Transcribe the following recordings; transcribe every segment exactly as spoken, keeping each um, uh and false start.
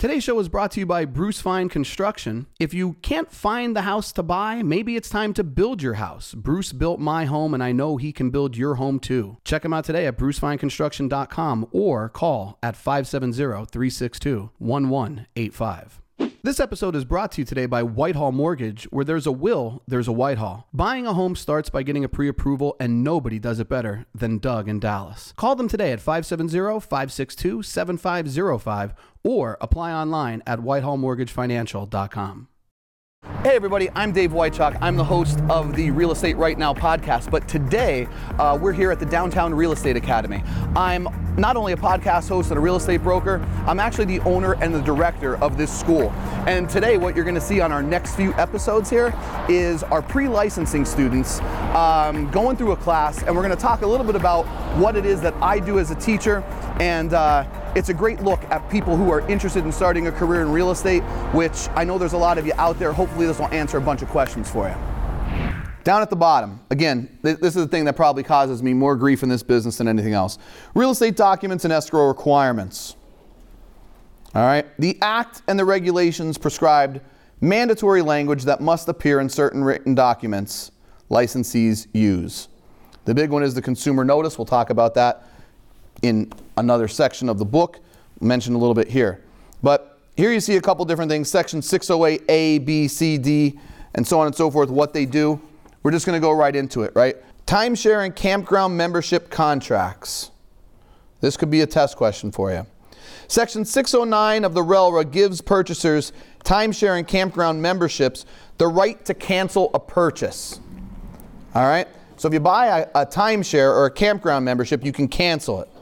Today's show is brought to you by Bruce Fine Construction. If you can't find the house to buy, maybe it's time to build your house. Bruce built my home, and I know he can build your home too. Check him out today at bruce fine construction dot com or call at five seven zero, three six two, one one eight five. This episode is brought to you today by Whitehall Mortgage. Where there's a will, there's a Whitehall. Buying a home starts by getting a pre-approval, and nobody does it better than Doug in Dallas. Call them today at five seven zero, five six two, seven five zero five or apply online at whitehall mortgage financial dot com. Hey everybody, I'm Dave Wychok. I'm the host of the Real Estate Right Now podcast, but today uh, we're here at the Downtown Real Estate Academy. I'm not only a podcast host and a real estate broker, I'm actually the owner and the director of this school. And today what you're going to see on our next few episodes here is our pre-licensing students um, going through a class, and we're going to talk a little bit about what it is that I do as a teacher, and uh, it's a great look at people who are interested in starting a career in real estate, which I know there's a lot of you out there. Hopefully this will answer a bunch of questions for you. Down at the bottom, again, th- this is the thing that probably causes me more grief in this business than anything else. Real estate documents and escrow requirements. All right. The Act and the regulations prescribed mandatory language that must appear in certain written documents licensees use. The big one is the consumer notice. We'll talk about that in another section of the book. Mentioned a little bit here. But here you see a couple different things. Section six oh eight A, B, C, D, and so on and so forth, what they do. We're just going to go right into it, right? Timeshare and campground membership contracts. This could be a test question for you. Section six oh nine of the R E L R A gives purchasers timeshare and campground memberships the right to cancel a purchase. All right? So if you buy a, a timeshare or a campground membership, you can cancel it.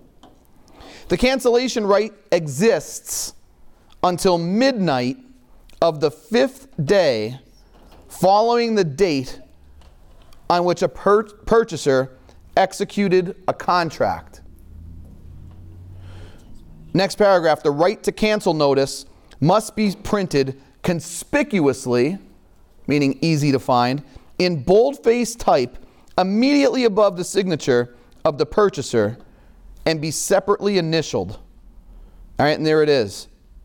The cancellation right exists until midnight of the fifth day following the date on which a per- purchaser executed a contract. Next paragraph, the right to cancel notice must be printed conspicuously, meaning easy to find, in boldface type immediately above the signature of the purchaser and be separately initialed. All right, and there it is.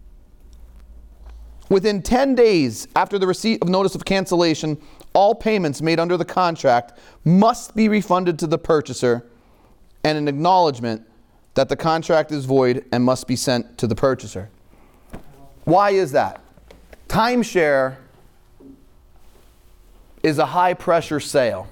Within ten days after the receipt of notice of cancellation, all payments made under the contract must be refunded to the purchaser, and an acknowledgement that the contract is void and must be sent to the purchaser. Why is that? Timeshare is a high pressure sale.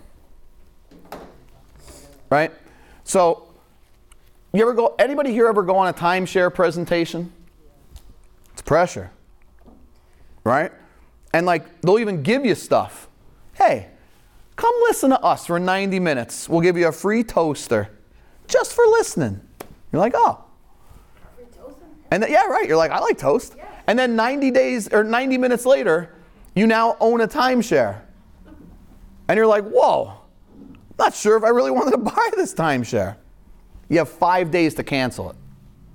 Right? So, you ever go, anybody here ever go on a timeshare presentation? It's pressure. Right? And like, they'll even give you stuff. Hey, come listen to us for ninety minutes. We'll give you a free toaster just for listening. You're like, oh. And then, yeah, right. You're like, I like toast. Yeah. And then ninety days or ninety minutes later, you now own a timeshare. And you're like, whoa, not sure if I really wanted to buy this timeshare. You have five days to cancel it.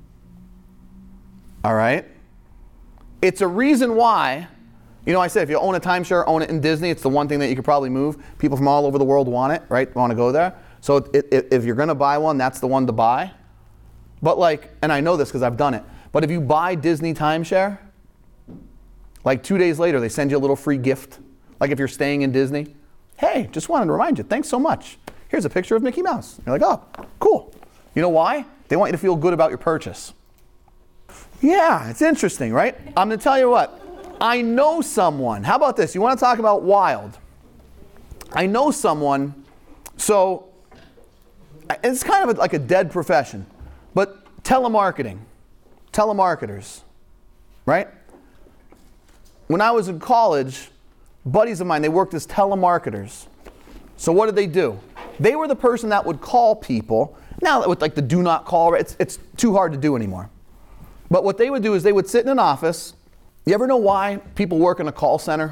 All right? It's a reason why, you know, I said if you own a timeshare, own it in Disney. It's the one thing that you could probably move. People from all over the world want it, right? Want to go there. So it, it, if you're going to buy one, that's the one to buy. But like, and I know this because I've done it, but if you buy Disney timeshare, like two days later, they send you a little free gift. Like if you're staying in Disney, hey, just wanted to remind you, thanks so much. Here's a picture of Mickey Mouse. You're like, oh, cool. You know why? They want you to feel good about your purchase. Yeah, it's interesting, right? I'm going to tell you what. I know someone. How about this? You want to talk about wild? I know someone. So it's kind of like a dead profession, but telemarketing, telemarketers, right? When I was in college, buddies of mine, they worked as telemarketers. So what did they do? They were the person that would call people. Now with like the do not call, it's, it's too hard to do anymore. But what they would do is they would sit in an office. You ever know why people work in a call center?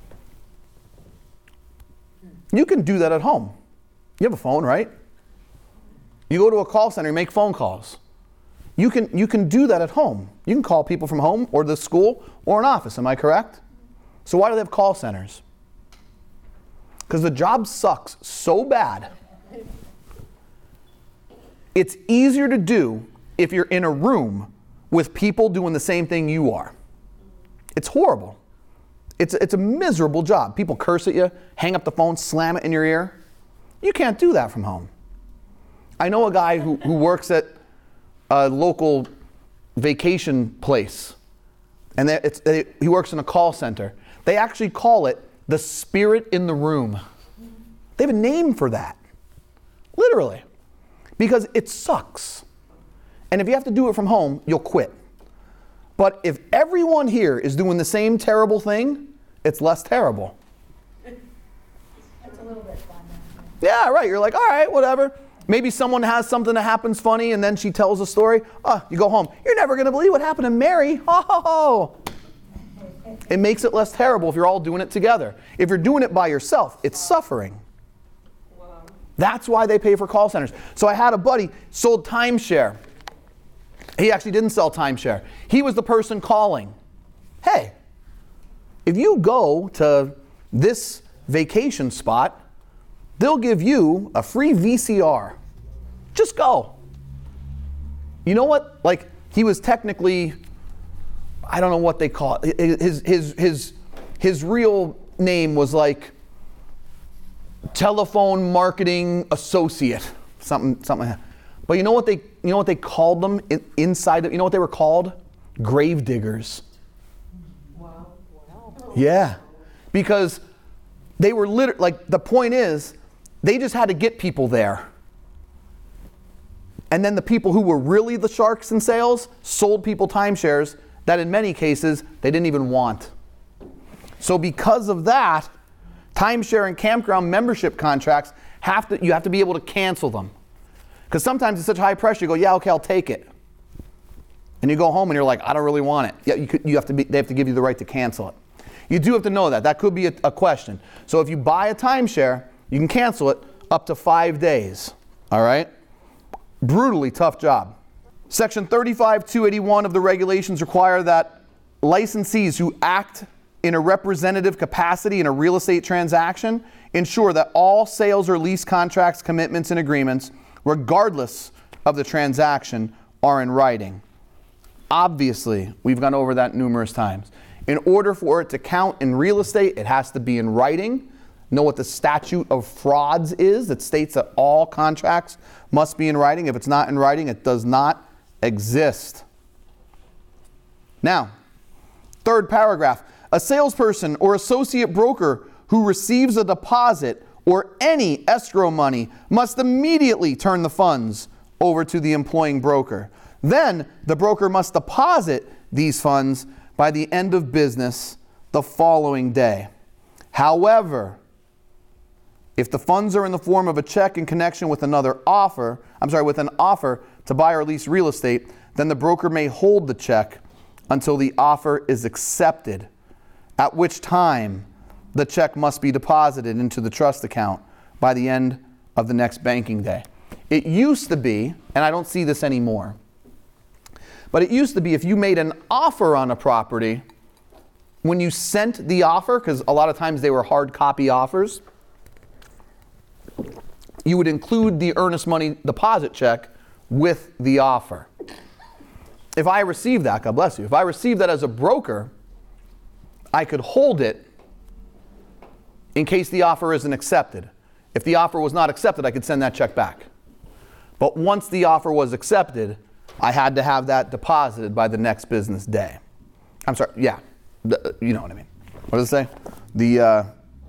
You can do that at home. You have a phone, right? You go to a call center, you make phone calls. You can, you can do that at home. You can call people from home or the school or an office, am I correct? So why do they have call centers? Because the job sucks so bad. It's easier to do if you're in a room with people doing the same thing you are. It's horrible. It's, it's a miserable job. People curse at you, hang up the phone, slam it in your ear. You can't do that from home. I know a guy who, who works at a local vacation place, and they, it's, they, he works in a call center. They actually call it the spirit in the room. They have a name for that, literally, because it sucks. And if you have to do it from home, you'll quit. But if everyone here is doing the same terrible thing, it's less terrible. It's a little bit fun. Yeah, right. You're like, all right, whatever. Maybe someone has something that happens funny and then she tells a story. Oh, you go home. You're never going to believe what happened to Mary. Ho, ho, ho. It makes it less terrible if you're all doing it together. If you're doing it by yourself, it's suffering. Wow. That's why they pay for call centers. So I had a buddy sold timeshare. He actually didn't sell timeshare. He was the person calling. Hey, if you go to this vacation spot, they'll give you a free V C R. Just go. You know what? Like, he was technically, I don't know what they call it. His, his, his, his real name was like telephone marketing associate, something, something like that. But you know what they, you know what they called them in, inside? You know what they were called? Grave diggers. Wow. Wow. Yeah, because they were literally, like, the point is, they just had to get people there. And then the people who were really the sharks in sales sold people timeshares that in many cases they didn't even want. So because of that, timeshare and campground membership contracts have to, you have to be able to cancel them. Because sometimes it's such high pressure, you go, yeah, okay, I'll take it. And you go home and you're like, I don't really want it. Yeah, you, could, you have to be, they have to give you the right to cancel it. You do have to know that. That could be a, a question. So if you buy a timeshare, you can cancel it up to five days. All right? Brutally tough job. Section thirty-five two eighty-one of the regulations require that licensees who act in a representative capacity in a real estate transaction ensure that all sales or lease contracts, commitments, and agreements, regardless of the transaction, are in writing. Obviously, we've gone over that numerous times. In order for it to count in real estate, it has to be in writing. Know what the statute of frauds is that states that all contracts must be in writing. If it's not in writing, it does not exist. Now, third paragraph. A salesperson or associate broker who receives a deposit or any escrow money must immediately turn the funds over to the employing broker. Then the broker must deposit these funds by the end of business the following day. However, if the funds are in the form of a check in connection with another offer, I'm sorry, with an offer to buy or lease real estate, then the broker may hold the check until the offer is accepted, at which time the check must be deposited into the trust account by the end of the next banking day. It used to be, and I don't see this anymore, but it used to be if you made an offer on a property, when you sent the offer, because a lot of times they were hard copy offers, you would include the earnest money deposit check with the offer. If I received that, God bless you, if I received that as a broker, I could hold it in case the offer isn't accepted. If the offer was not accepted, I could send that check back. But once the offer was accepted, I had to have that deposited by the next business day. I'm sorry, yeah, the, you know what I mean. What does it say? The, uh,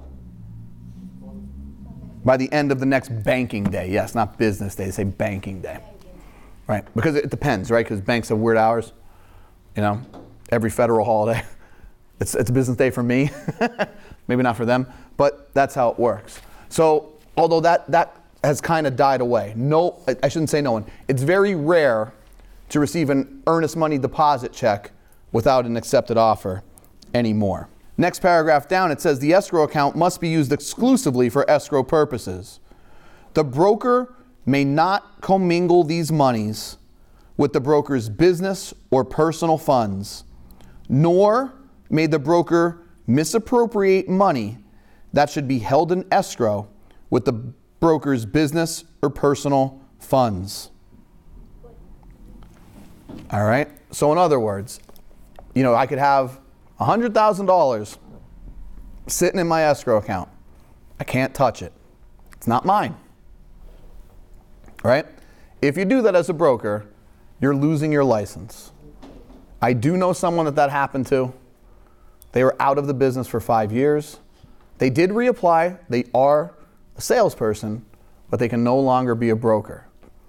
by the end of the next banking day. Yes, not business day, they say banking day. Right, because it depends, right? Because banks have weird hours, you know, every federal holiday. It's, it's a business day for me, maybe not for them, but that's how it works. So, although that, that has kind of died away. No, I shouldn't say no one. It's very rare to receive an earnest money deposit check without an accepted offer anymore. Next paragraph down, it says the escrow account must be used exclusively for escrow purposes. The broker may not commingle these monies with the broker's business or personal funds, nor may the broker misappropriate money that should be held in escrow with the broker's business or personal funds. All right, So in other words, you know, I could have one hundred thousand dollars sitting in my escrow account. I can't touch it. It's not mine. Right? If you do that as a broker, you're losing your license. I do know someone that that happened to. They were out of the business for five years. They did reapply. They are a salesperson, but they can no longer be a broker.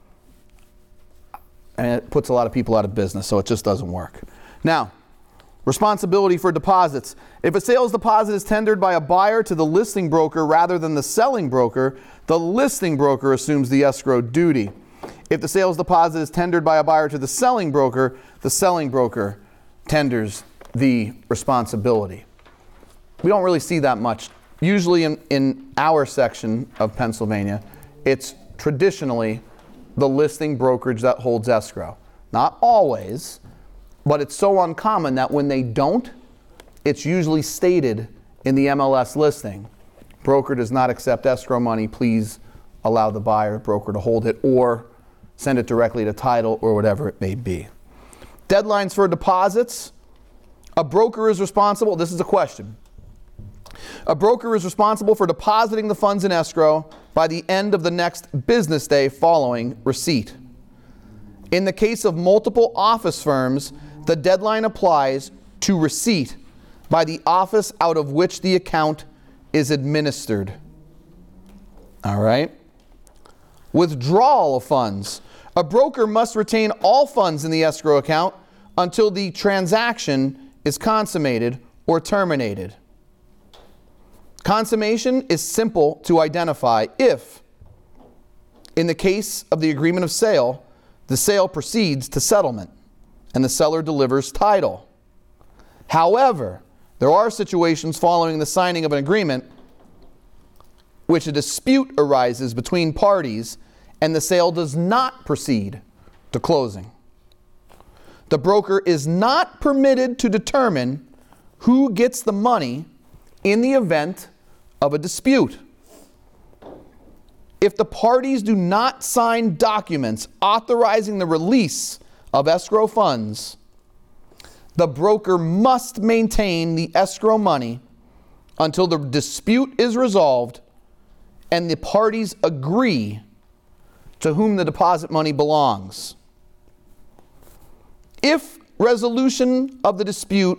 And it puts a lot of people out of business, so it just doesn't work. Now, responsibility for deposits. If a sales deposit is tendered by a buyer to the listing broker rather than the selling broker, the listing broker assumes the escrow duty. If the sales deposit is tendered by a buyer to the selling broker, the selling broker tenders the responsibility. We don't really see that much. Usually in, in our section of Pennsylvania, it's traditionally the listing brokerage that holds escrow. Not always, but it's so uncommon that when they don't, it's usually stated in the M L S listing, broker does not accept escrow money, please allow the buyer broker to hold it or send it directly to title or whatever it may be. Deadlines for deposits. A broker is responsible, this is a question. A broker is responsible for depositing the funds in escrow by the end of the next business day following receipt. In the case of multiple office firms, the deadline applies to receipt by the office out of which the account is administered. All right. Withdrawal of funds. A broker must retain all funds in the escrow account until the transaction is consummated or terminated. Consummation is simple to identify if, in the case of the agreement of sale, the sale proceeds to settlement and the seller delivers title. However, there are situations following the signing of an agreement which a dispute arises between parties and the sale does not proceed to closing. The broker is not permitted to determine who gets the money in the event of a dispute. If the parties do not sign documents authorizing the release of escrow funds, the broker must maintain the escrow money until the dispute is resolved and the parties agree to whom the deposit money belongs. If resolution of the dispute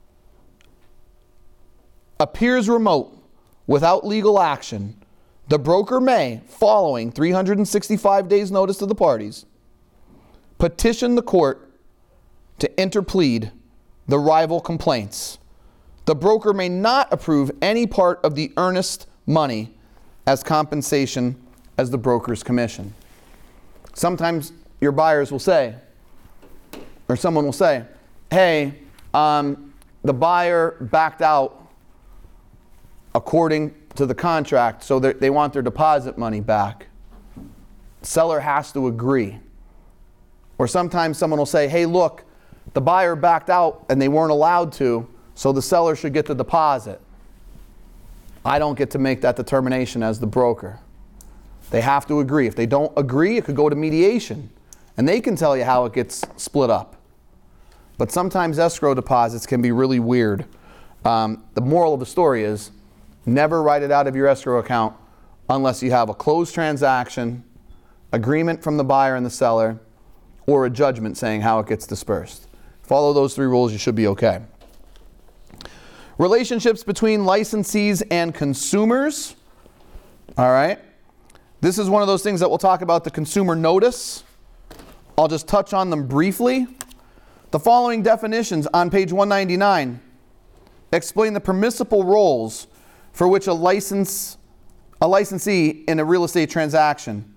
appears remote without legal action, the broker may, following three hundred sixty-five days notice to the parties, petition the court to interplead the rival complaints. The broker may not approve any part of the earnest money as compensation as the broker's commission. Sometimes your buyers will say, or someone will say, hey, um, the buyer backed out according to the contract, so they want their deposit money back. Seller has to agree. Or sometimes someone will say, hey, look, the buyer backed out and they weren't allowed to, so the seller should get the deposit. I don't get to make that determination as the broker. They have to agree. If they don't agree, it could go to mediation, and they can tell you how it gets split up. But sometimes escrow deposits can be really weird. Um, the moral of the story is never write it out of your escrow account unless you have a closed transaction, agreement from the buyer and the seller, or a judgment saying how it gets dispersed. Follow those three rules, you should be okay. Relationships between licensees and consumers. All right. This is one of those things that we'll talk about, the consumer notice. I'll just touch on them briefly. The following definitions on page one ninety-nine explain the permissible roles for which a license, a licensee in a real estate transaction.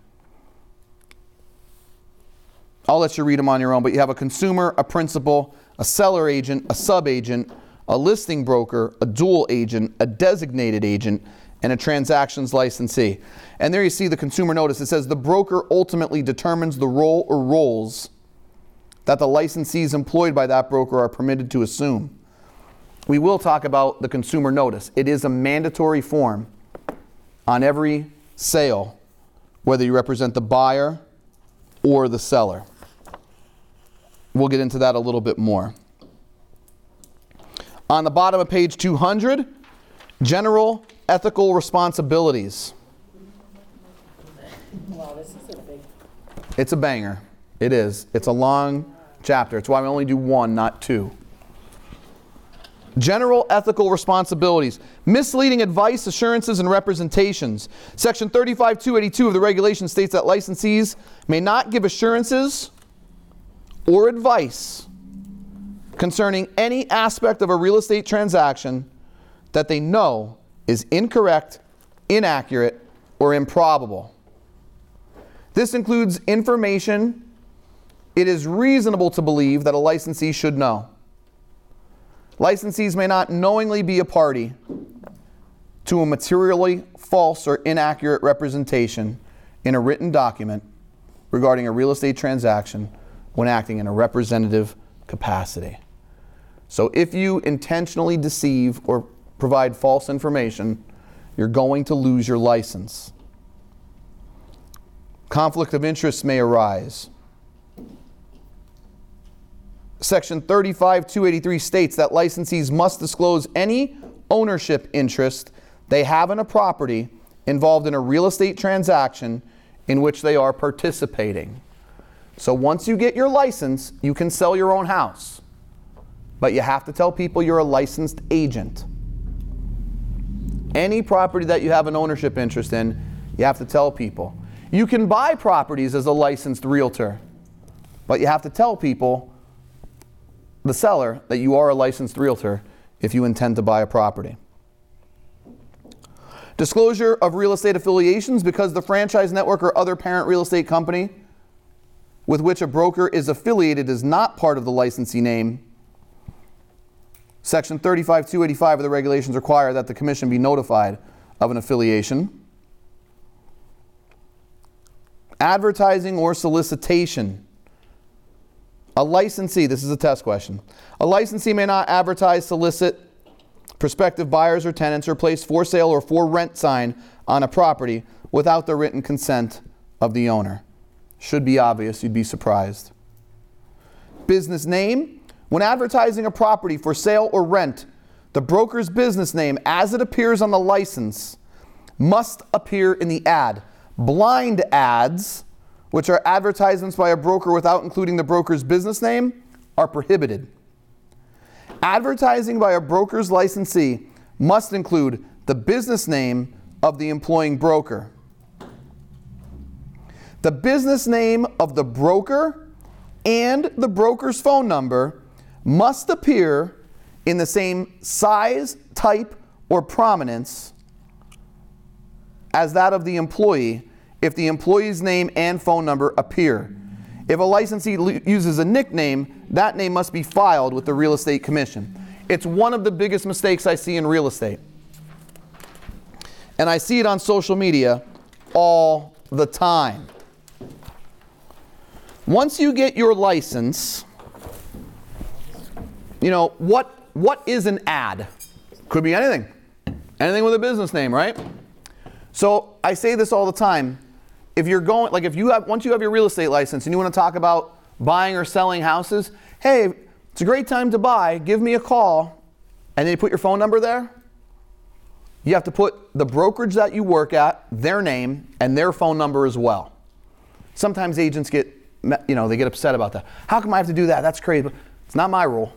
I'll let you read them on your own, but you have a consumer, a principal, a seller agent, a sub-agent, a listing broker, a dual agent, a designated agent, and a transactions licensee. And there you see the consumer notice. It says the broker ultimately determines the role or roles that the licensees employed by that broker are permitted to assume. We will talk about the consumer notice. It is a mandatory form on every sale, whether you represent the buyer or the seller. we'll get into that a little bit more. On the bottom of page two hundred, general ethical responsibilities. Wow, this is a big. It's a banger. It is. It's a long chapter. It's why we only do one, not two. General ethical responsibilities. Misleading advice, assurances, and representations. Section thirty-five two eighty-two of the regulation states that licensees may not give assurances or advice concerning any aspect of a real estate transaction that they know is incorrect, inaccurate, or improbable. This includes information it is reasonable to believe that a licensee should know. Licensees may not knowingly be a party to a materially false or inaccurate representation in a written document regarding a real estate transaction when acting in a representative capacity. So if you intentionally deceive or provide false information, you're going to lose your license. Conflict of interest may arise. Section thirty-five two eighty-three states that licensees must disclose any ownership interest they have in a property involved in a real estate transaction in which they are participating. So once you get your license, you can sell your own house. But you have to tell people you're a licensed agent. Any property that you have an ownership interest in, you have to tell people. You can buy properties as a licensed realtor, but you have to tell people, the seller, that you are a licensed realtor if you intend to buy a property. Disclosure of real estate affiliations because the franchise network or other parent real estate company with which a broker is affiliated is not part of the licensee name. Section thirty-five two eighty-five of the regulations require that the commission be notified of an affiliation. Advertising or solicitation. A licensee, this is a test question. A licensee may not advertise, solicit prospective buyers or tenants or place for sale or for rent sign on a property without the written consent of the owner. Should be obvious, you'd be surprised. Business name. When advertising a property for sale or rent, the broker's business name as it appears on the license must appear in the ad. Blind ads, which are advertisements by a broker without including the broker's business name, are prohibited. Advertising by a broker's licensee must include the business name of the employing broker, the business name of the broker, and the broker's phone number must appear in the same size, type, or prominence as that of the employee if the employee's name and phone number appear. If a licensee l- uses a nickname, that name must be filed with the Real Estate Commission. It's one of the biggest mistakes I see in real estate. And I see it on social media all the time. Once you get your license, you know, what what is an ad? Could be anything. Anything with a business name, right? So I say this all the time. If you're going, like if you have, once you have your real estate license and you want to talk about buying or selling houses, hey, it's a great time to buy, give me a call, and then you put your phone number there. You have to put the brokerage that you work at, their name, and their phone number as well. Sometimes agents get, you know, they get upset about that. How come I have to do that? That's crazy. It's not my rule.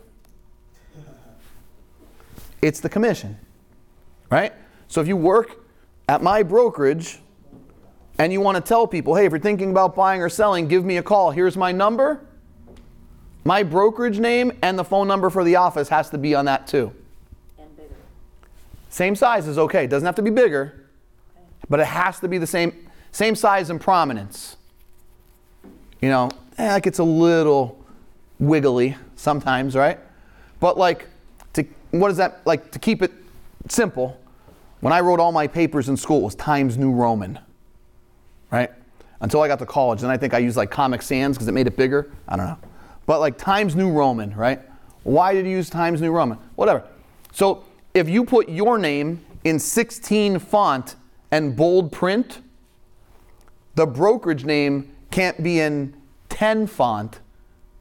It's the commission, right? So if you work at my brokerage and you want to tell people, hey, if you're thinking about buying or selling, give me a call. Here's my number. My brokerage name and the phone number for the office has to be on that too. And bigger. Same size is okay. It doesn't have to be bigger, but it has to be the same, same size and prominence. You know, eh, that gets a little wiggly sometimes, right? But like, to what is that, like to keep it simple, when I wrote all my papers in school, it was Times New Roman, right? Until I got to college, and I think I used like Comic Sans because it made it bigger. I don't know. But like Times New Roman, right? Why did you use Times New Roman? Whatever. So if you put your name in sixteen font and bold print, the brokerage name can't be in ten font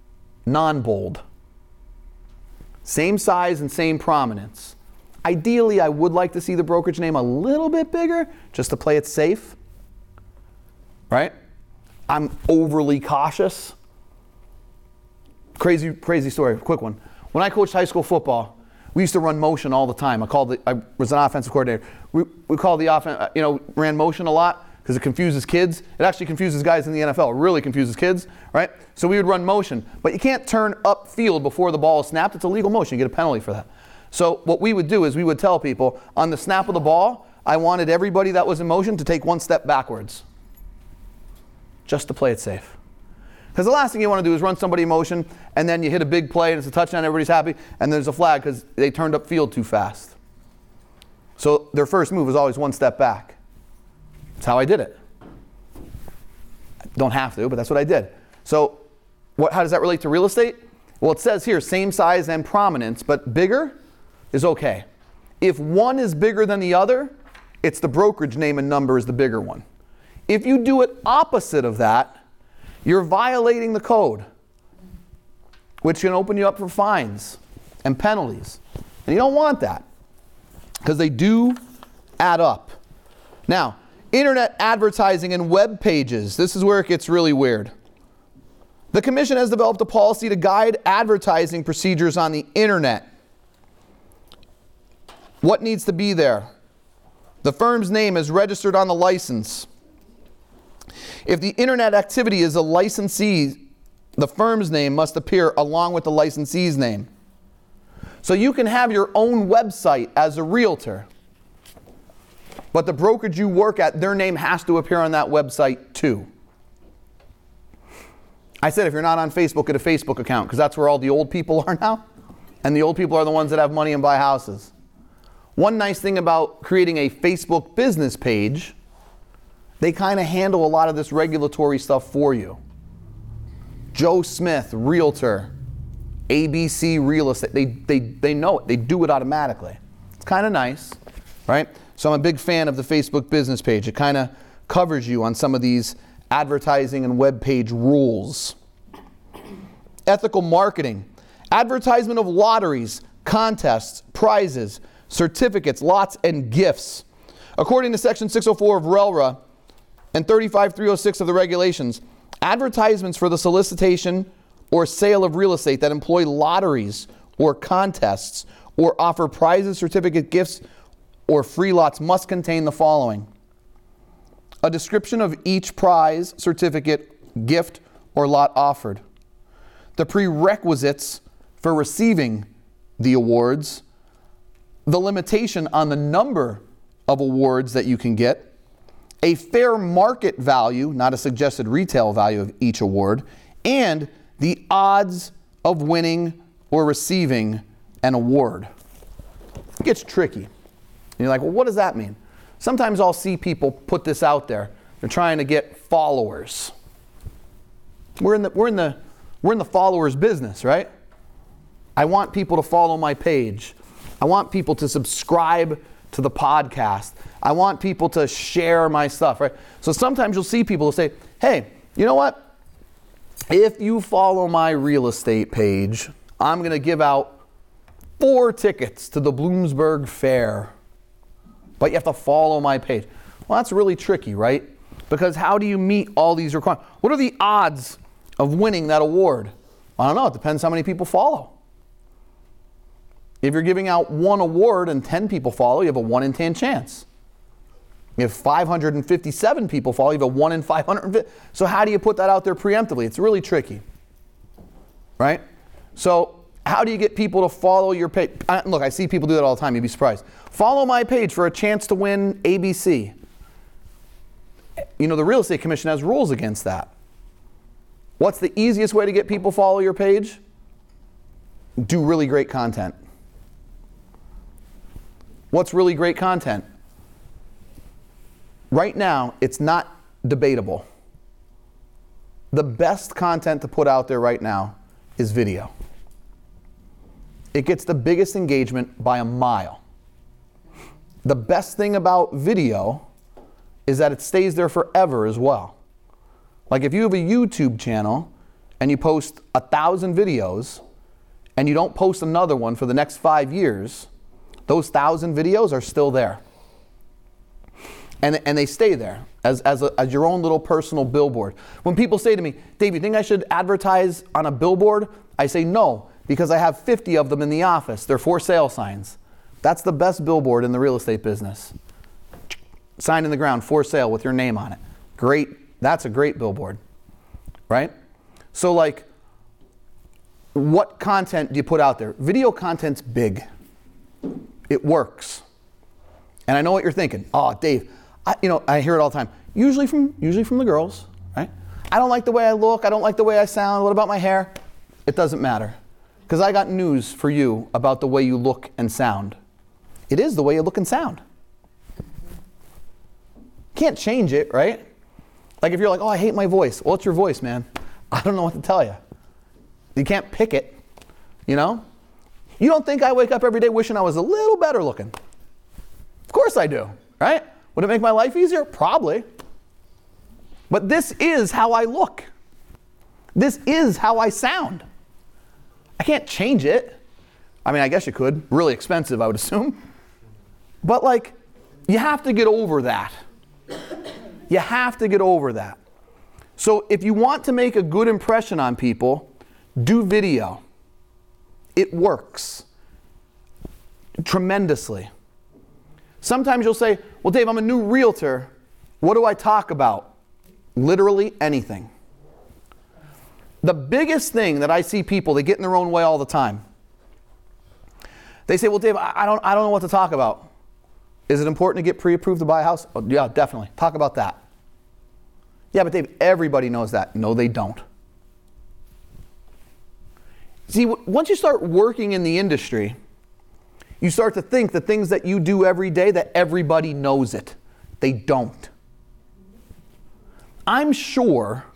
non-bold. Same size and same prominence. Ideally, I would like to see the brokerage name a little bit bigger, just to play it safe, right? I'm overly cautious. Crazy, crazy story, quick one. When I coached high school football, we used to run motion all the time. I called it, I was an offensive coordinator. We, we called the offense, you know, ran motion a lot because it confuses kids. It actually confuses guys in the N F L. It really confuses kids, right? So we would run motion, but you can't turn upfield before the ball is snapped. It's illegal motion. You get a penalty for that. So what we would do is we would tell people on the snap of the ball, I wanted everybody that was in motion to take one step backwards, just to play it safe. Because the last thing you want to do is run somebody in motion, and then you hit a big play, and it's a touchdown, everybody's happy, and there's a flag because they turned up field too fast. So their first move is always one step back. That's how I did it. I don't have to, but that's what I did. So what, how does that relate to real estate? Well, it says here, same size and prominence, but bigger is okay. If one is bigger than the other, it's the brokerage name and number is the bigger one. If you do it opposite of that, you're violating the code, which can open you up for fines and penalties. And you don't want that because they do add up. Now, internet advertising and web pages. This is where it gets really weird. The commission has developed a policy to guide advertising procedures on the internet. What needs to be there? The firm's name is registered on the license. If the internet activity is a licensee, the firm's name must appear along with the licensee's name. So you can have your own website as a realtor, but the brokerage you work at, their name has to appear on that website too. I said if you're not on Facebook, get a Facebook account, because that's where all the old people are now. And the old people are the ones that have money and buy houses. One nice thing about creating a Facebook business page, they kind of handle a lot of this regulatory stuff for you. Joe Smith, realtor, A B C Real Estate, they, they, they know it. They do it automatically. It's kind of nice, right? So I'm a big fan of the Facebook business page. It kind of covers you on some of these advertising and web page rules. Ethical marketing. Advertisement of lotteries, contests, prizes, certificates, lots, and gifts. According to Section six oh four of R E L R A and thirty-five three oh six of the regulations, advertisements for the solicitation or sale of real estate that employ lotteries or contests or offer prizes, certificate, gifts, or free lots must contain the following: a description of each prize, certificate, gift, or lot offered, the prerequisites for receiving the awards, the limitation on the number of awards that you can get, a fair market value, not a suggested retail value of each award, and the odds of winning or receiving an award. It gets tricky. And you're like, well, what does that mean? Sometimes I'll see people put this out there. They're trying to get followers. We're in the, we're in the, we're in the followers business, right? I want people to follow my page. I want people to subscribe to the podcast. I want people to share my stuff, right? So sometimes you'll see people say, hey, you know what? If you follow my real estate page, I'm going to give out four tickets to the Bloomsburg Fair. But you have to follow my page. Well, that's really tricky, right? Because how do you meet all these requirements? What are the odds of winning that award? I don't know. It depends how many people follow. If you're giving out one award and ten people follow, you have a one in ten chance. If five hundred fifty-seven people follow, you have a one in five hundred fifty. So how do you put that out there preemptively? It's really tricky, right? So how do you get people to follow your page? Look, I see people do that all the time. You'd be surprised. Follow my page for a chance to win A B C. You know, the Real Estate Commission has rules against that. What's the easiest way to get people to follow your page? Do really great content. What's really great content? Right now, it's not debatable. The best content to put out there right now is video. It gets the biggest engagement by a mile. The best thing about video is that it stays there forever as well. Like if you have a YouTube channel and you post a thousand videos and you don't post another one for the next five years, those thousand videos are still there. And, and they stay there as, as, a, as your own little personal billboard. When people say to me, Dave, you think I should advertise on a billboard? I say no, because I have fifty of them in the office. They're for sale signs. That's the best billboard in the real estate business. Sign in the ground, for sale, with your name on it. Great, that's a great billboard, right? So like, what content do you put out there? Video content's big. It works. And I know what you're thinking. Oh, Dave, I, you know, I hear it all the time. Usually from, usually from the girls, right? I don't like the way I look. I don't like the way I sound. What about my hair? It doesn't matter. Because I got news for you about the way you look and sound. It is the way you look and sound. Can't change it, right? Like if you're like, oh, I hate my voice. Well, it's your voice, man. I don't know what to tell you. You can't pick it, you know? You don't think I wake up every day wishing I was a little better looking? Of course I do, right? Would it make my life easier? Probably. But this is how I look. This is how I sound. I can't change it. I mean, I guess you could. Really expensive, I would assume. But like, you have to get over that. You have to get over that. So if you want to make a good impression on people, do video. It works tremendously. Sometimes you'll say, well, Dave, I'm a new realtor. What do I talk about? Literally anything. The biggest thing that I see people, they get in their own way all the time. They say, well, Dave, I don't, I don't know what to talk about. Is it important to get pre-approved to buy a house? Oh, yeah, definitely. Talk about that. Yeah, but Dave, everybody knows that. No, they don't. See, once you start working in the industry, you start to think the things that you do every day that everybody knows it. They don't. I'm sure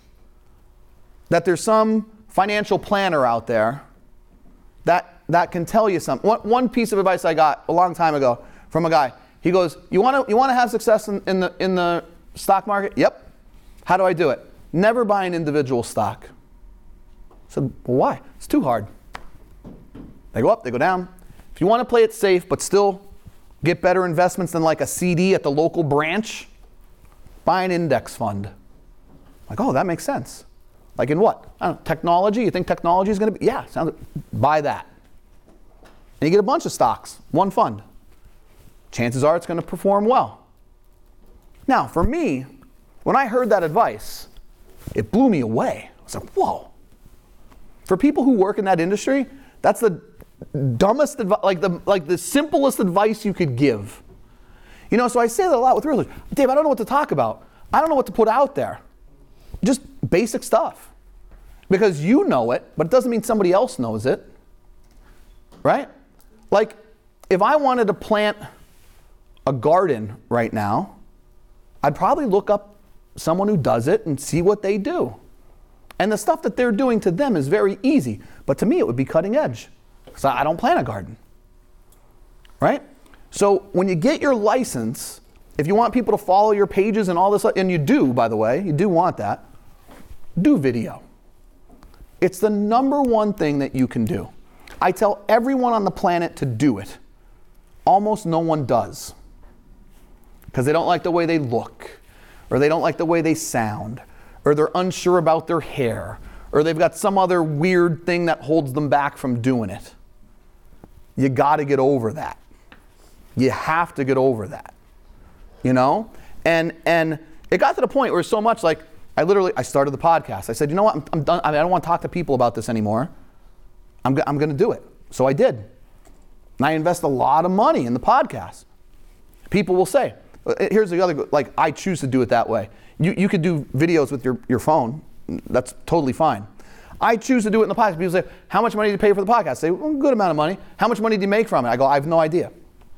that there's some financial planner out there that, that can tell you something. One, one piece of advice I got a long time ago from a guy, he goes, you want to you want to have success in, in, the, in the stock market? Yep. How do I do it? Never buy an individual stock. I said, well, why? It's too hard. They go up, they go down. If you want to play it safe but still get better investments than like a C D at the local branch, buy an index fund. Like, oh, that makes sense. Like in what? I don't know, technology? You think technology is going to be? Yeah, sounds. Buy that. And you get a bunch of stocks, one fund. Chances are it's going to perform well. Now, for me, when I heard that advice, it blew me away. I was like, whoa. For people who work in that industry, that's the dumbest, advi- like the like the simplest advice you could give. You know, so I say that a lot with realtors. Dave, I don't know what to talk about. I don't know what to put out there. Just basic stuff. Because you know it, but it doesn't mean somebody else knows it. Right? Like, if I wanted to plant a garden right now, I'd probably look up someone who does it and see what they do. And the stuff that they're doing to them is very easy. But to me, it would be cutting edge. Because I don't plant a garden. Right? So when you get your license, if you want people to follow your pages and all this, and you do, by the way, you do want that, do video. It's the number one thing that you can do. I tell everyone on the planet to do it. Almost no one does. Because they don't like the way they look, or they don't like the way they sound, or they're unsure about their hair, or they've got some other weird thing that holds them back from doing it. You got to get over that. You have to get over that. You know? And and it got to the point where it's so much like, I literally, I started the podcast. I said, you know what, I'm, I'm done. I, mean, I don't want to talk to people about this anymore. I'm, I'm going to do it. So I did. And I invest a lot of money in the podcast. People will say, here's the other, like, I choose to do it that way. You you could do videos with your, your phone. That's totally fine. I choose to do it in the podcast. People say, how much money do you pay for the podcast? I say, well, a good amount of money. How much money do you make from it? I go, I have no idea.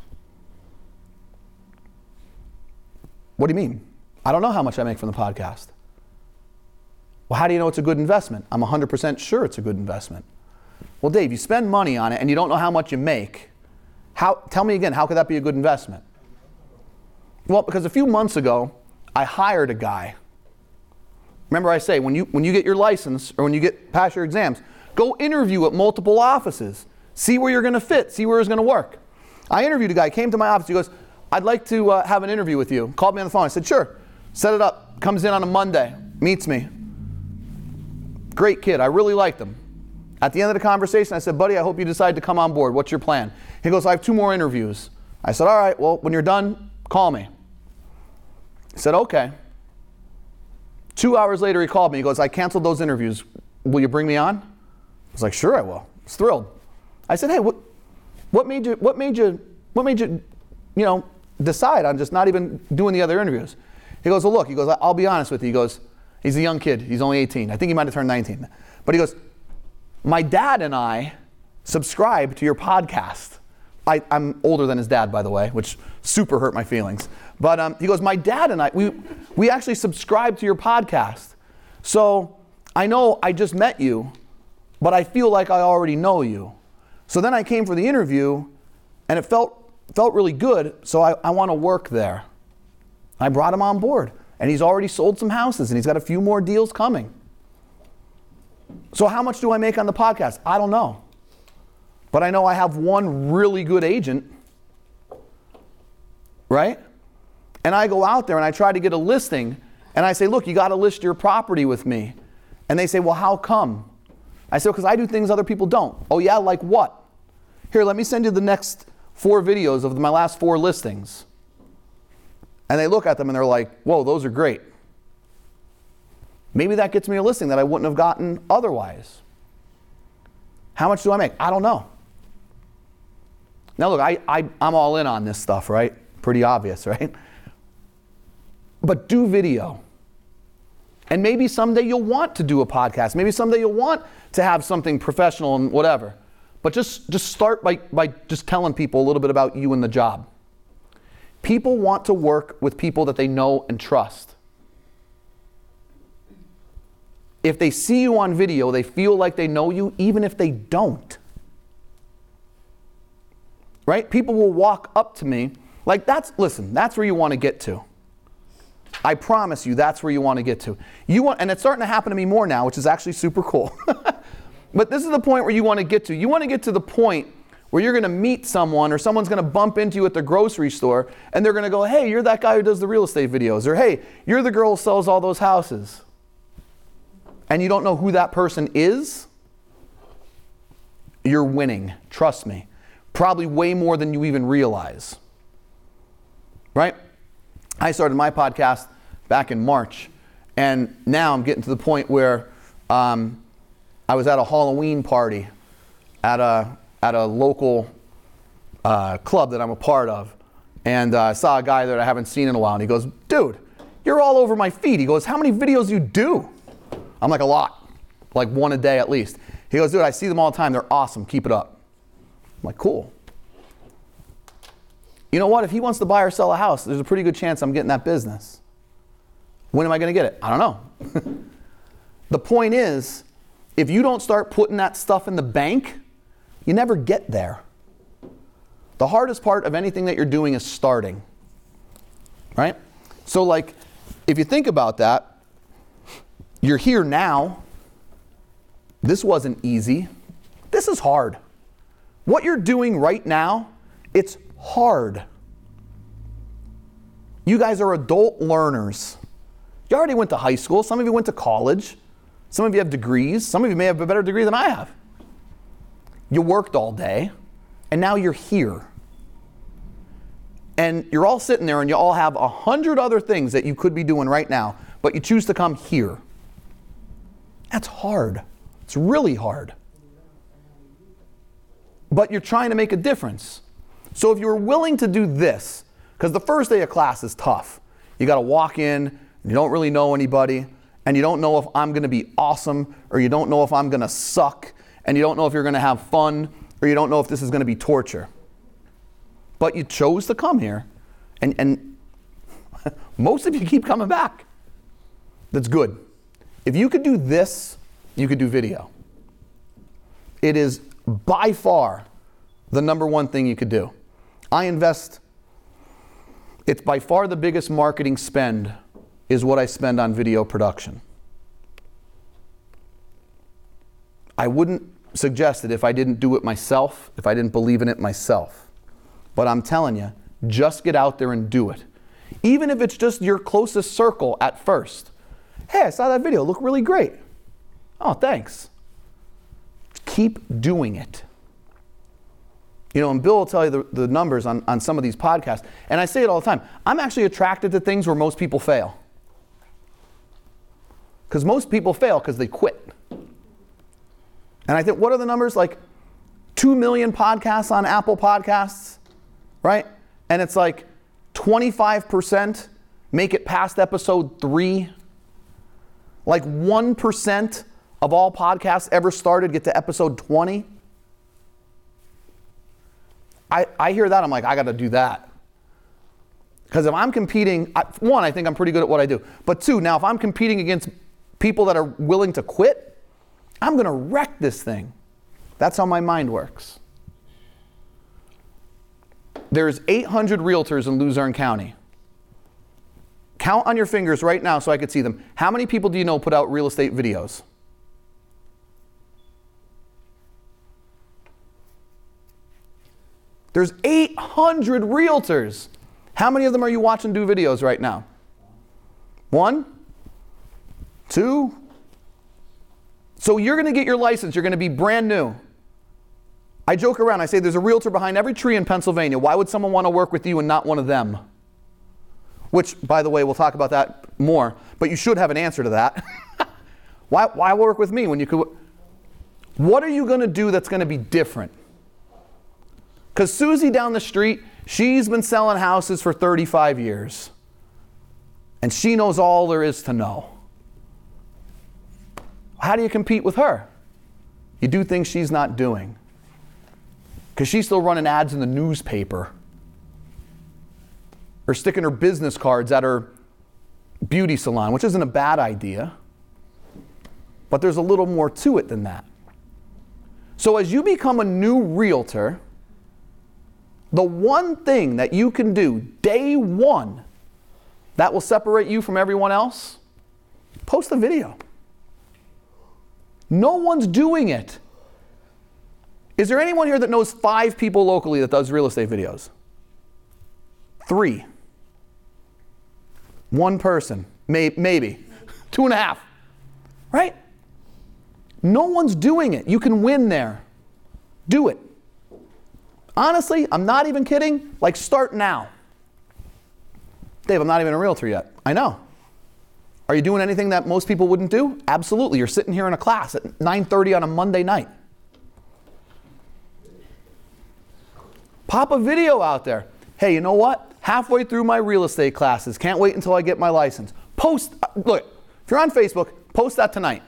What do you mean? I don't know how much I make from the podcast. Well, how do you know it's a good investment? I'm one hundred percent sure it's a good investment. Well, Dave, you spend money on it and you don't know how much you make. How? Tell me again, how could that be a good investment? Well, because a few months ago, I hired a guy Remember I say, when you, when you get your license or when you get past your exams, go interview at multiple offices. See where you're going to fit. See where it's going to work. I interviewed a guy, came to my office. He goes, I'd like to uh, have an interview with you. Called me on the phone. I said, sure. Set it up. Comes in on a Monday. Meets me. Great kid. I really liked him. At the end of the conversation, I said, buddy, I hope you decide to come on board. What's your plan? He goes, I have two more interviews. I said, all right, well, when you're done, call me. He said, okay. Two hours later, he called me. He goes, I canceled those interviews. Will you bring me on? I was like, sure I will. I was thrilled. I said, hey, what, what made you, what made you, what made you, you know, decide on just not even doing the other interviews? He goes, well, look, he goes, I'll be honest with you. He goes, he's a young kid. He's only eighteen. I think he might have turned nineteen. But he goes, my dad and I subscribe to your podcast. I, I'm older than his dad, by the way, which super hurt my feelings. But um, he goes, my dad and I, we, we actually subscribe to your podcast. So I know I just met you, but I feel like I already know you. So then I came for the interview, and it felt felt really good, so I, I want to work there. I brought him on board, and he's already sold some houses, and he's got a few more deals coming. So how much do I make on the podcast? I don't know. But I know I have one really good agent, right? And I go out there and I try to get a listing, and I say, look, you got to list your property with me. And they say, well, how come? I say, because I do things other people don't. Oh yeah, like what? Here, let me send you the next four videos of my last four listings. And they look at them and they're like, whoa, those are great. Maybe that gets me a listing that I wouldn't have gotten otherwise. How much do I make? I don't know. Now look, I, I, I'm all in on this stuff, right? Pretty obvious, right? But do video. And maybe someday you'll want to do a podcast. Maybe someday you'll want to have something professional and whatever. But just, just start by, by just telling people a little bit about you and the job. People want to work with people that they know and trust. If they see you on video, they feel like they know you, even if they don't. Right? People will walk up to me like that's, listen, that's where you want to get to. I promise you that's where you want to get to. You want, and it's starting to happen to me more now, which is actually super cool. But this is the point where you want to get to. You want to get to the point where you're going to meet someone or someone's going to bump into you at the grocery store and they're going to go, hey, you're that guy who does the real estate videos. Or hey, you're the girl who sells all those houses. And you don't know who that person is, you're winning. Trust me. Probably way more than you even realize. Right? I started my podcast back in March. And now I'm getting to the point where um, I was at a Halloween party at a, at a local uh, club that I'm a part of. And uh, I saw a guy that I haven't seen in a while. And he goes, dude, you're all over my feed. He goes, how many videos do you do? I'm like, a lot. Like one a day at least. He goes, dude, I see them all the time. They're awesome. Keep it up. I'm like, cool. You know what? If he wants to buy or sell a house, there's a pretty good chance I'm getting that business. When am I going to get it? I don't know. The point is, if you don't start putting that stuff in the bank, you never get there. The hardest part of anything that you're doing is starting. Right? So like, if you think about that, you're here now. This wasn't easy. This is hard. What you're doing right now, it's hard. You guys are adult learners. You already went to high school. Some of you went to college. Some of you have degrees. Some of you may have a better degree than I have. You worked all day, and now you're here. And you're all sitting there, and you all have a hundred other things that you could be doing right now, but you choose to come here. That's hard. It's really hard. But you're trying to make a difference. So if you're willing to do this, because the first day of class is tough. You got to walk in, you don't really know anybody, and you don't know if I'm going to be awesome, or you don't know if I'm going to suck, and you don't know if you're going to have fun, or you don't know if this is going to be torture. But you chose to come here, and, and most of you keep coming back. That's good. If you could do this, you could do video. It is by far the number one thing you could do. I invest, it's by far the biggest marketing spend is what I spend on video production. I wouldn't suggest it if I didn't do it myself, if I didn't believe in it myself. But I'm telling you, just get out there and do it. Even if it's just your closest circle at first. Hey, I saw that video, it looked really great. Oh, thanks. Keep doing it. You know, and Bill will tell you the, the numbers on, on some of these podcasts, and I say it all the time. I'm actually attracted to things where most people fail. Because most people fail because they quit. And I think, what are the numbers? Like two million podcasts on Apple Podcasts, right? And it's like twenty-five percent make it past episode three. Like one percent of all podcasts ever started get to episode twenty. I, I hear that, I'm like, I got to do that. Because if I'm competing, I, one, I think I'm pretty good at what I do. But two, now if I'm competing against people that are willing to quit, I'm going to wreck this thing. That's how my mind works. There's eight hundred realtors in Luzerne County. Count on your fingers right now so I could see them. How many people do you know put out real estate videos? There's eight hundred realtors. How many of them are you watching do videos right now? One? Two? So you're going to get your license. You're going to be brand new. I joke around. I say there's a realtor behind every tree in Pennsylvania. Why would someone want to work with you and not one of them? Which, by the way, we'll talk about that more. But you should have an answer to that. why, why work with me when you could? What are you going to do that's going to be different? Because Susie down the street, she's been selling houses for thirty-five years. And she knows all there is to know. How do you compete with her? You do things she's not doing. Because she's still running ads in the newspaper. Or sticking her business cards at her beauty salon, which isn't a bad idea. But there's a little more to it than that. So as you become a new realtor, the one thing that you can do day one that will separate you from everyone else, post a video. No one's doing it. Is there anyone here that knows five people locally that does real estate videos? Three. One person, May- maybe. Two and a half. Right? No one's doing it. You can win there. Do it. Honestly, I'm not even kidding. Like, start now. Dave, I'm not even a realtor yet. I know. Are you doing anything that most people wouldn't do? Absolutely. You're sitting here in a class at nine thirty on a Monday night. Pop a video out there. Hey, you know what? Halfway through my real estate classes. Can't wait until I get my license. Post, look, if you're on Facebook, post that tonight.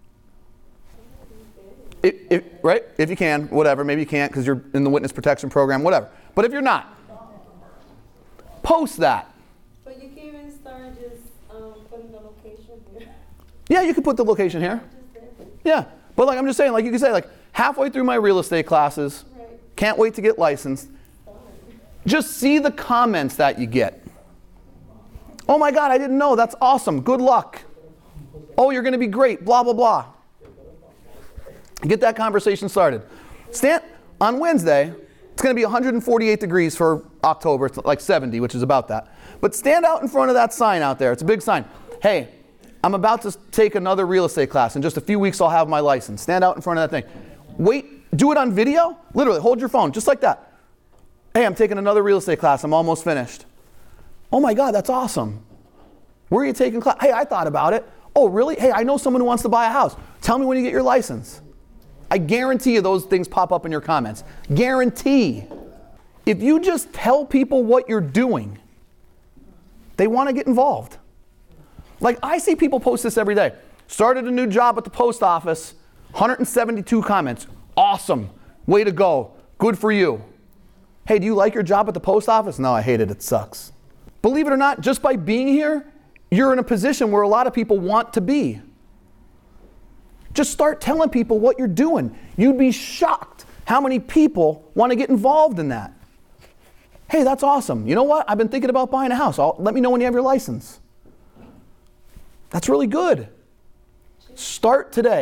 If, if, right? If you can, whatever. Maybe you can't because you're in the witness protection program, whatever. But if you're not, post that. But you can even start just um, putting the location here. Yeah, you can put the location here. Yeah, but like I'm just saying, like you can say, like halfway through my real estate classes, Right. can't wait to get licensed. Just see the comments that you get. Oh my God, I didn't know. That's awesome. Good luck. Oh, you're going to be great. Blah blah blah. Get that conversation started. Stand on Wednesday. It's going to be one hundred forty-eight degrees for October. It's like seventy, which is about that. But stand out in front of that sign out there. It's a big sign. Hey, I'm about to take another real estate class. In just a few weeks, I'll have my license. Stand out in front of that thing. Wait, do it on video. Literally, hold your phone, just like that. Hey, I'm taking another real estate class. I'm almost finished. Oh my God, that's awesome. Where are you taking class? Hey, I thought about it. Oh, really? Hey, I know someone who wants to buy a house. Tell me when you get your license. I guarantee you those things pop up in your comments. Guarantee. If you just tell people what you're doing, they want to get involved. Like I see people post this every day. Started a new job at the post office, one hundred seventy-two comments. Awesome. Way to go. Good for you. Hey, do you like your job at the post office? No, I hate it. It sucks. Believe it or not, just by being here, you're in a position where a lot of people want to be. Just start telling people what you're doing. You'd be shocked how many people want to get involved in that. Hey, that's awesome. You know what? I've been thinking about buying a house. I'll, let me know when you have your license. That's really good. Start today.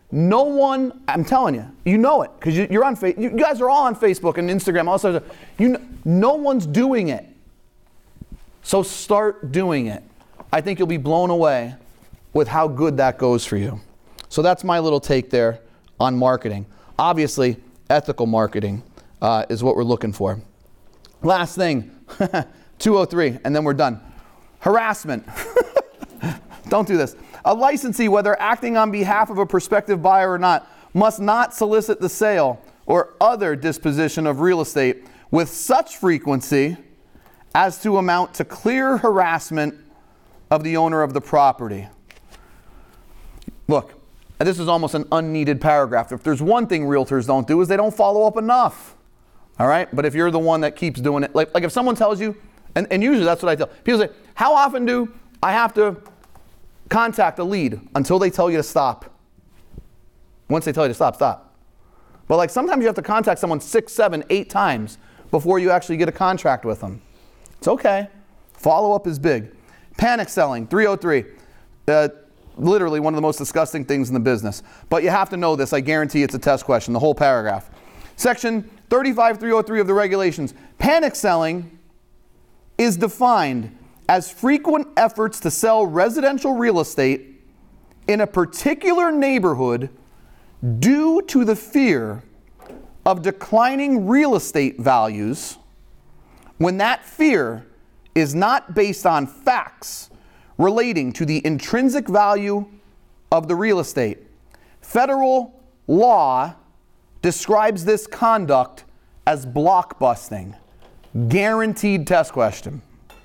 No one, I'm telling you, you know it, because you, you're on, Fa- you guys are all on Facebook and Instagram, all sorts of, you kn- no one's doing it. So start doing it. I think you'll be blown away with how good that goes for you. So that's my little take there on marketing. Obviously, ethical marketing uh, is what we're looking for. Last thing, two oh three, and then we're done. Harassment. Don't do this. A licensee, whether acting on behalf of a prospective buyer or not, must not solicit the sale or other disposition of real estate with such frequency as to amount to clear harassment of the owner of the property. Look, this is almost an unneeded paragraph. If there's one thing realtors don't do is they don't follow up enough. All right? But if you're the one that keeps doing it, like, like if someone tells you, and, and usually that's what I tell people, say, how often do I have to contact a lead? Until they tell you to stop. Once they tell you to stop, stop. But like sometimes you have to contact someone six, seven, eight times before you actually get a contract with them. It's okay. Follow up is big. Panic selling, three oh three. Uh, literally one of the most disgusting things in the business. But you have to know this. I guarantee it's a test question, the whole paragraph. Section thirty-five three oh three of the regulations. Panic selling is defined as frequent efforts to sell residential real estate in a particular neighborhood due to the fear of declining real estate values when that fear is not based on facts relating to the intrinsic value of the real estate. Federal law describes this conduct as blockbusting. Guaranteed test question.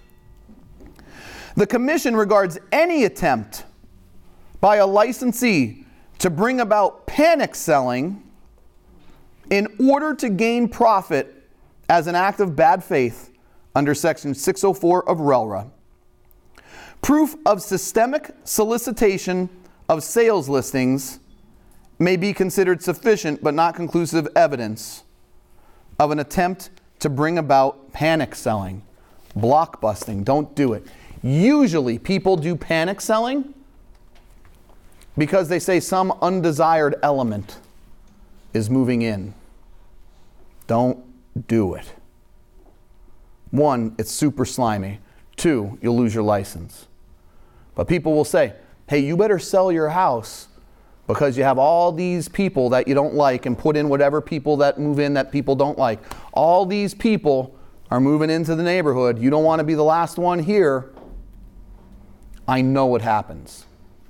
The Commission regards any attempt by a licensee to bring about panic selling in order to gain profit as an act of bad faith under Section six oh four of R E L R A. Proof of systemic solicitation of sales listings may be considered sufficient but not conclusive evidence of an attempt to bring about panic selling. Blockbusting. Don't do it. Usually people do panic selling because they say some undesired element is moving in. Don't do it. One, it's super slimy. Two, you'll lose your license. But people will say, hey, you better sell your house because you have all these people that you don't like, and put in whatever people that move in that people don't like. All these people are moving into the neighborhood. You don't want to be the last one here. I know what happens.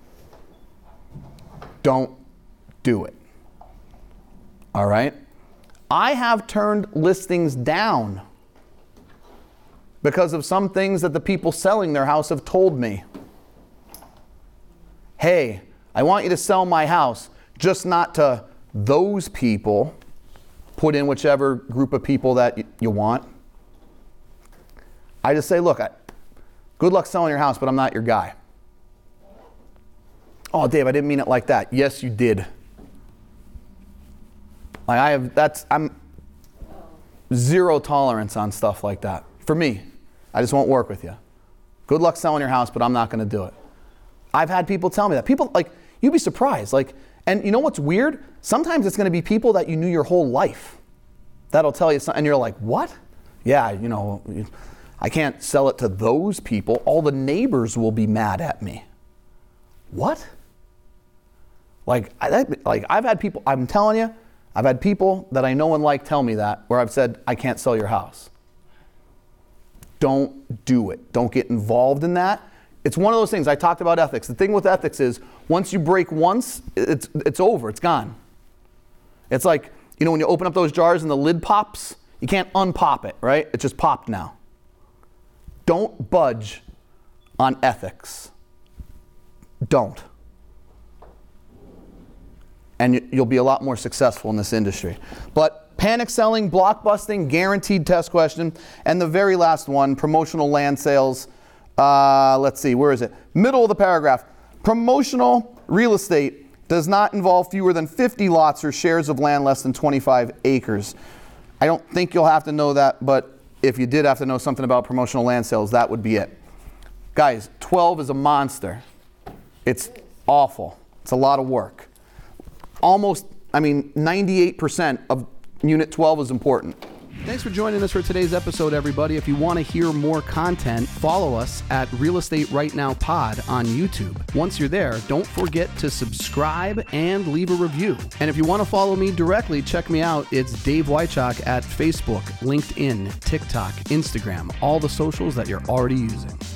Don't do it. All right? I have turned listings down because of some things that the people selling their house have told me. Hey, I want you to sell my house, just not to those people. Put in whichever group of people that y- you want. I just say, look, I, good luck selling your house, but I'm not your guy. Oh, Dave, I didn't mean it like that. Yes, you did. Like I have, that's, I'm zero tolerance on stuff like that. For me, I just won't work with you. Good luck selling your house, but I'm not going to do it. I've had people tell me that. People, like, you'd be surprised. Like, and you know what's weird? Sometimes it's going to be people that you knew your whole life that'll tell you something, and you're like, what? Yeah, you know, I can't sell it to those people. All the neighbors will be mad at me. What? Like, I, like I've had people, I'm telling you, I've had people that I know and like tell me that, where I've said, I can't sell your house. Don't do it. Don't get involved in that. It's one of those things. I talked about ethics. The thing with ethics is once you break once, it's it's over. It's gone. It's like, you know, when you open up those jars and the lid pops, you can't unpop it, right? It just popped now. Don't budge on ethics. Don't. And you'll be a lot more successful in this industry. But panic selling, blockbusting, guaranteed test question. And the very last one, promotional land sales. Uh, let's see, where is it? Middle of the paragraph. Promotional real estate does not involve fewer than fifty lots or shares of land less than twenty-five acres. I don't think you'll have to know that, but if you did have to know something about promotional land sales, that would be it. Guys, twelve is a monster. It's awful. It's a lot of work. almost, I mean, ninety-eight percent of Unit twelve is important. Thanks for joining us for today's episode, everybody. If you want to hear more content, follow us at Real Estate Right Now Pod on YouTube. Once you're there, don't forget to subscribe and leave a review. And if you want to follow me directly, check me out. It's Dave Wychak at Facebook, LinkedIn, TikTok, Instagram, all the socials that you're already using.